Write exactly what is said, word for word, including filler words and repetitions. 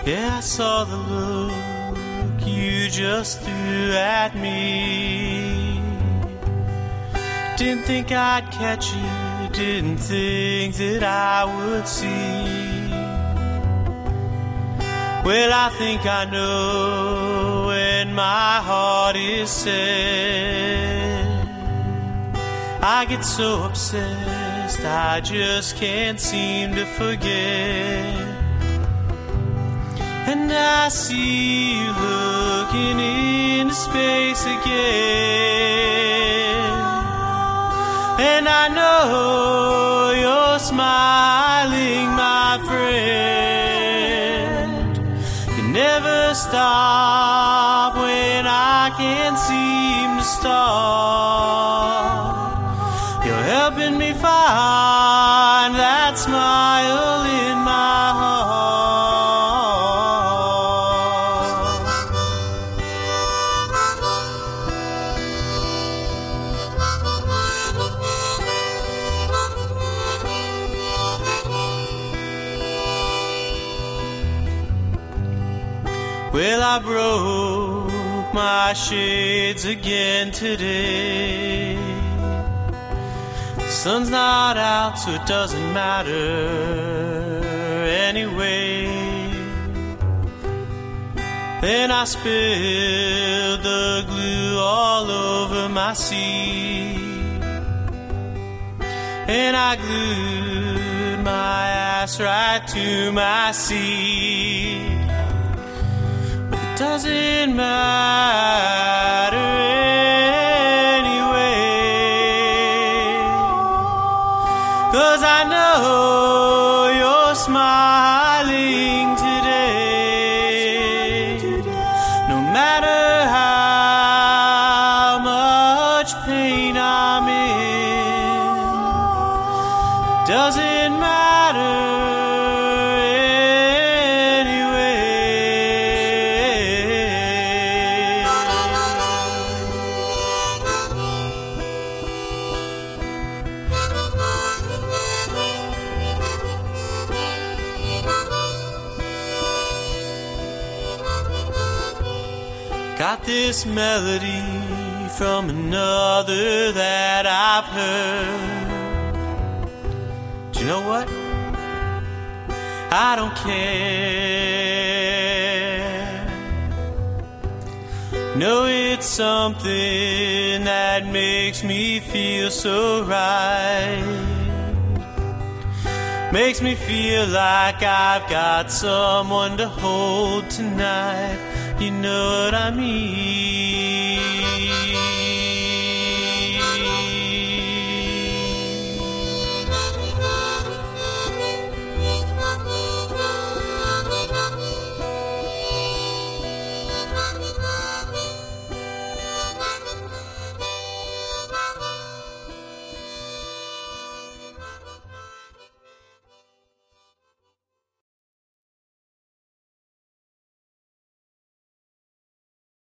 Yeah, I saw the look you just threw at me. Didn't think I'd catch you, didn't think that I would see. Well, I think I know when my heart is set. I get so obsessed, I just can't seem to forget. And I see you looking into space again. And I know you're smiling, my friend. You never stop when I can't seem to stop. You're helping me find that smile in my heart. Well, I broke my shades again today. The sun's not out, so it doesn't matter anyway. Then I spilled the glue all over my seat, and I glued my ass right to my seat. Doesn't matter anyway, 'cause I know you're smiling today. No matter how much pain I'm in, doesn't matter. Got this melody from another that I've heard. Do you know what? I don't care. No, it's something that makes me feel so right. Makes me feel like I've got someone to hold tonight. You know what I mean?